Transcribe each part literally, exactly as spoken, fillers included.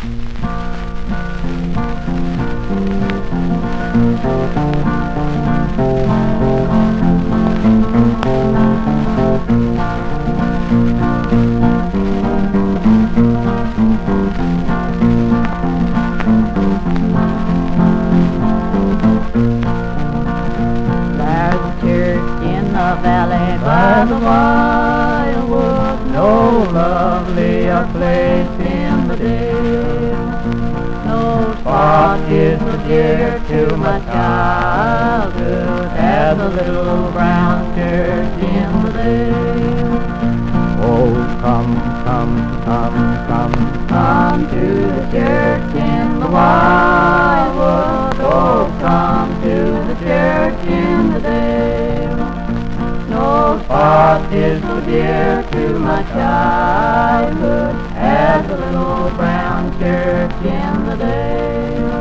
Valley by the wildwood, no lovelier place in the dale. No spot is so dear to my childhood as the little brown church in the dale. Oh, come, come, come, come, come to the church in the wildwood. Oh, come to the church in the dale. No spot is so dear to my childhood as the little brown church in the dale.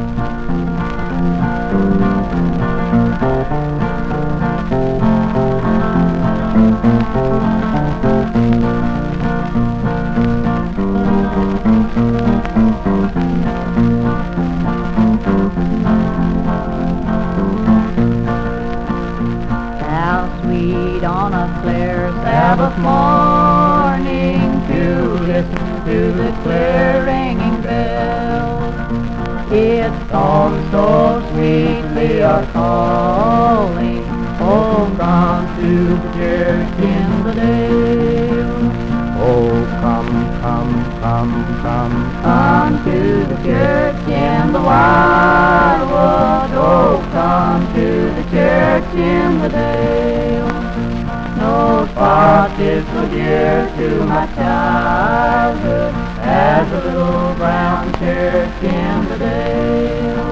On a clear Sabbath morning to listen to the clear ringing bells. Its songs so sweetly are calling, oh, come to the church in the dale. Oh, come, come, come, come, come to the church in the wildwood. Oh, come to the church in the dale. No spot is so dear to my childhood as the little brown church in the dale.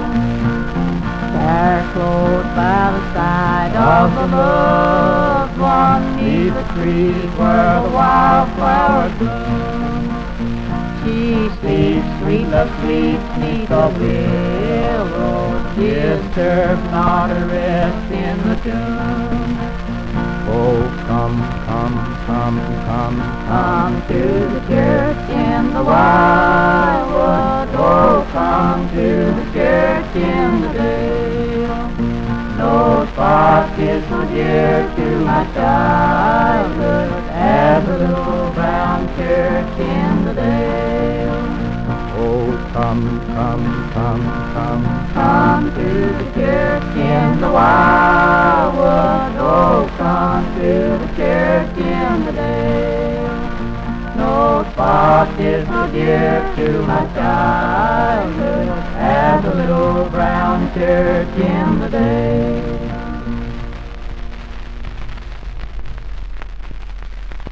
There close by the side of the loved one, neath the trees where the wildflowers bloom, she sleeps, sweet love sleeps neath the willows, disturbs not her rest in the tomb. Oh, come, come, come, come, come to the church in the wildwood. Oh, come to the church in the dale. No spot is so dear to my childhood as the little brown church in the dale. Oh, come, come, come, come, come to the church in the wildwood. Oh, come to the church in the dale. No spot is so dear to my childhood as the little brown church in the dale.